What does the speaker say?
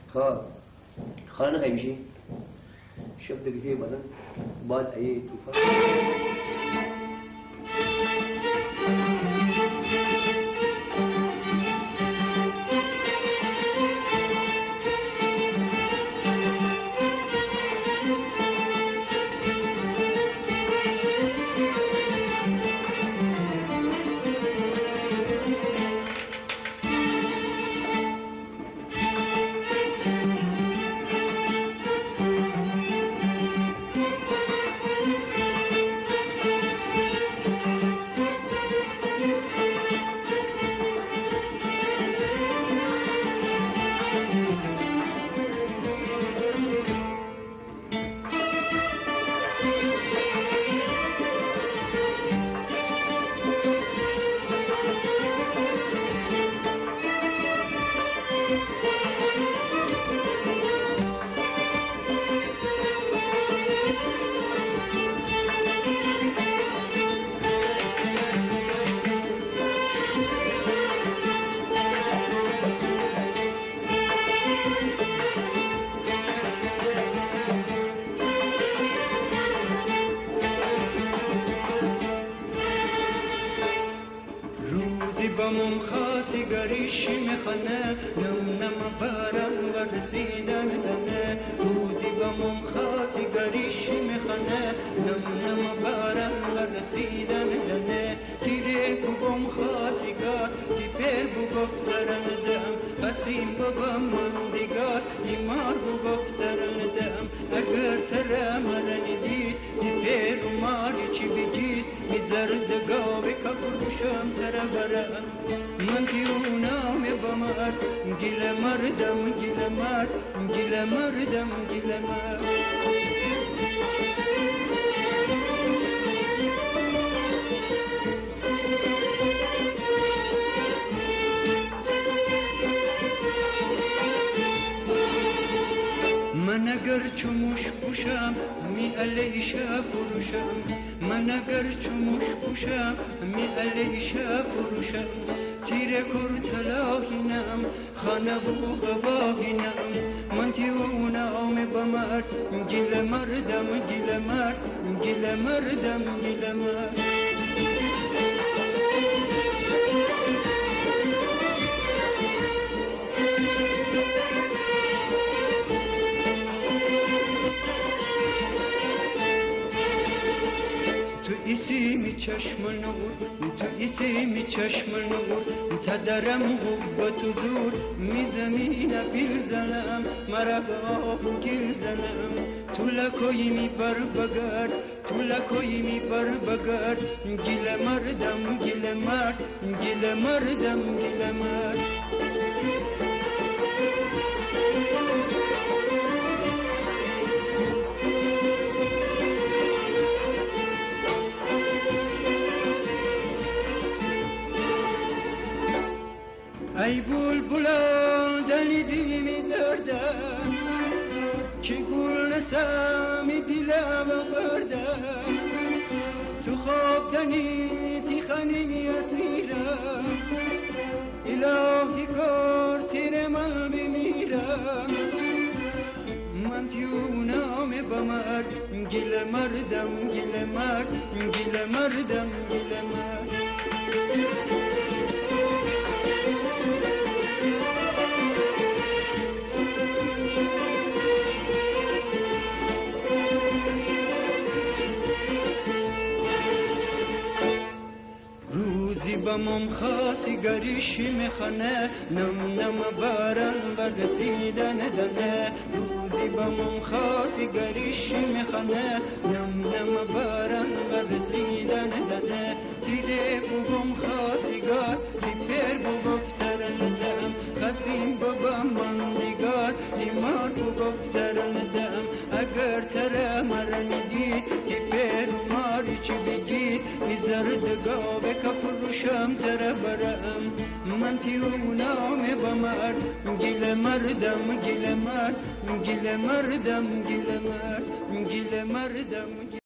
ها خلنا خيمشي شوف دقيقتين بعدين بعد أي توفى بمم خاصی گریشی میخنه نم بارم و رسیدن دنه روزی بمم خاصی گریشی میخنه نم بارم و رسیدن دنه تیره بگم خاصی گار تی پر بگفترن دم قسیم بابا من دیگر دیمار بگفترن دم اگر تره ملنی دید تی پر ماری چی بگید میزرد گاوی کپروشم تره برن من دیونام بمر گیل مردم گیل مرد گیل مردم گیل مرد من اگر چموش پوشم می علیشه فروشم من اگر چموش پوشم می علیشه فروشم تیره کر تلاهینم خانه بو قباهینم من تیونه آم بمر گیل مردم گیل مرد گیل مردم گیل مرد تو اسمی چشم نور تو اسمی چشم نور تدرم حبت زور می زمین پیل زنم مرا با گیر زنم تو لکوی می بر بگرد تو لکوی می بر بگرد گیل مردم گیل مرد گیل مردم گیل مرد ای بلبلا دلیدی می دردم که گل نسمی دلم بردم تو خواب دنی تی خنی اسیرم الهی کار تیر من بمیرم من تیونام بمرد گیل مردم گیل مرد گیل مردم گیل مرد بمم خاصی گریشی میخنه نم بارن و رسیدن دنه روزی بمم خاصی گریشی میخنه نم بارن و رسیدن دنه تیره بگم خاصی گار تی پر بگفترن دم قسیم بابا من دیگر دیمار بگفترن دم اگر تره مرنگی تی پر ماری چی بگی میزرد گاوه کفروشم تره برم من تیونام بمر گیل مردم گیل مرد گیل مردم گیل مرد گیل مردم